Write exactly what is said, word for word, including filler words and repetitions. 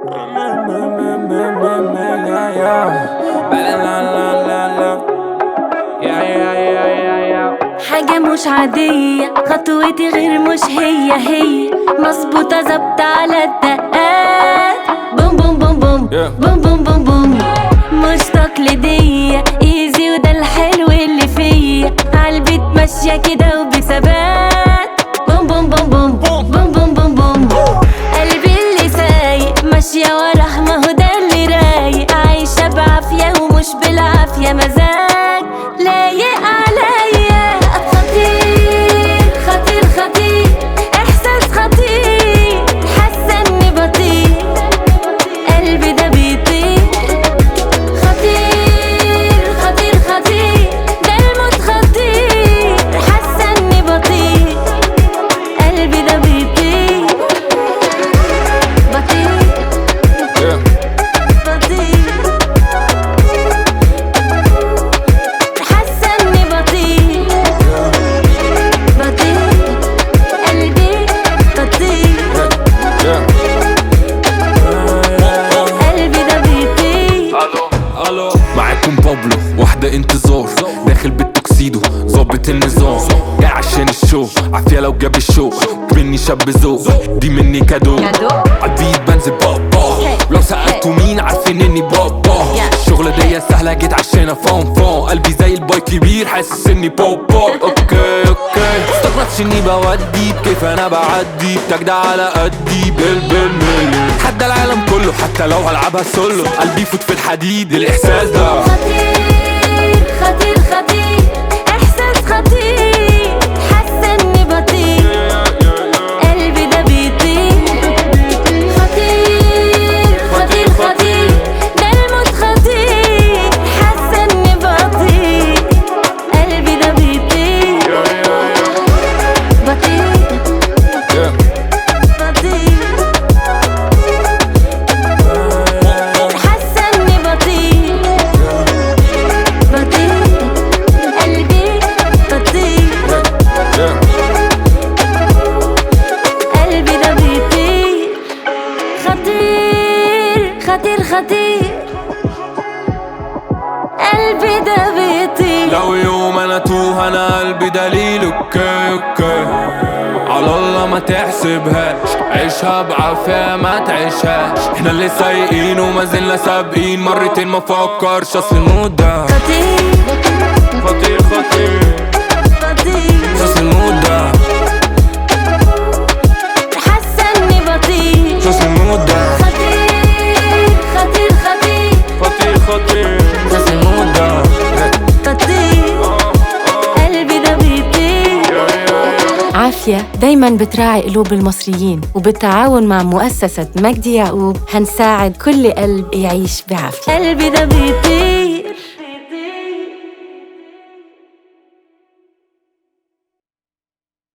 حاجة مش عادية، خطوتي غير مش هي هي، مظبوطة ظبط على الدقات. بوم بوم بوم بوم بوم بوم بوم بوم، مش تقليدية، ايزي وده الحلو اللي فيا، عالبيت ماشية كده وبثبات. بوم بوم بوم بوم بوم بوم بوم بوم، قلبي اللي سايق ماشية وراه، ما هو ده اللي رايق، عايشة بعافية ومش بالعافية، مزاج لايق عليا. خطير خطير خطير، احساس خطير، حاسة اني بطير، قلبي ده بيطير. خطير خطير خطير، ده الموت خطير، حاسة اني بطير، قلبي ده بيطير. بطير بطير، حاسة اني بطير، بطير، قلبي بطير، قلبي ده بيطير. الو معاكم بابلو، واحدة انتظار، داخل بالتوكسيدو ظابط النظام، جاي عشان الشو، عافية لو جاب الشو، مني شاب ذوق، دي مني كادو، عالبيت بنزل بابا، ولو سألتوا مين عارفين اني بابا، الشغلة دي سهلة جيت عشان فون فون، قلبي زي الباي كبير حاسس اني بابا. اوكي اوكي استغربتش اني بودي، بكيف انا بعدي، بتجدع على قدي بالبالملي، حتى العالم كله، حتى لو هلعبها سولو، قلبي يفوت في الحديد، الاحساس ده خطير خطير خطير، احساس خطير، حاسة اني بطير، قلبي ده بيطير. خطير خطير خطير، ده الموت خطير، حاسة اني بطير، قلبي ده بيطير. بطير بطير، حاسة اني بطير، بطير، قلبي بطير، قلبي ده بيطير. خطير خطير خطير، قلبي ده بيطير. لو يوم انا توه انا قلبي دليل. اوكي اوكي على الله ما تحسبهاش، عيشها بعافية ما تعيشهاش، احنا اللي سايقين وما زلنا سابقين، مرتين ما فكرش اصل المود ده خطير خطير خطير، خطير، اصل المود ده حاسة اني بطير. اصل المود ده خطير خطير خطير، خطير خطير، اصل المود ده بطير، قلبي ده بيطير. عافية دايما بتراعي قلوب المصريين، وبالتعاون مع مؤسسة مجدي يعقوب هنساعد كل قلب يعيش بعافية. قلبي ده بيطير.